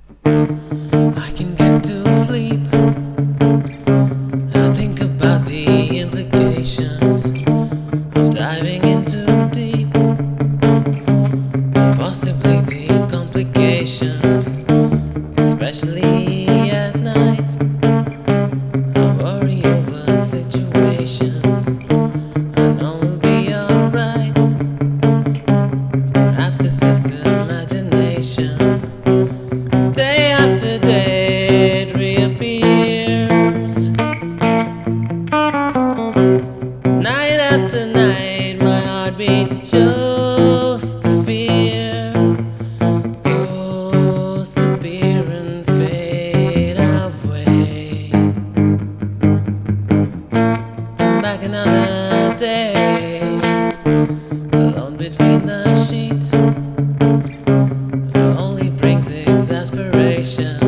I can get to sleep. I think about the implications of diving into deep, and possibly the complications, especially at night. I worry over situations I know will be alright. Perhaps it's just imagination. Day after day it reappears. Night after night my heartbeat shows the fear. Ghosts appear and fade away. Come back another day, alone between the sheets. Only brings exasperation.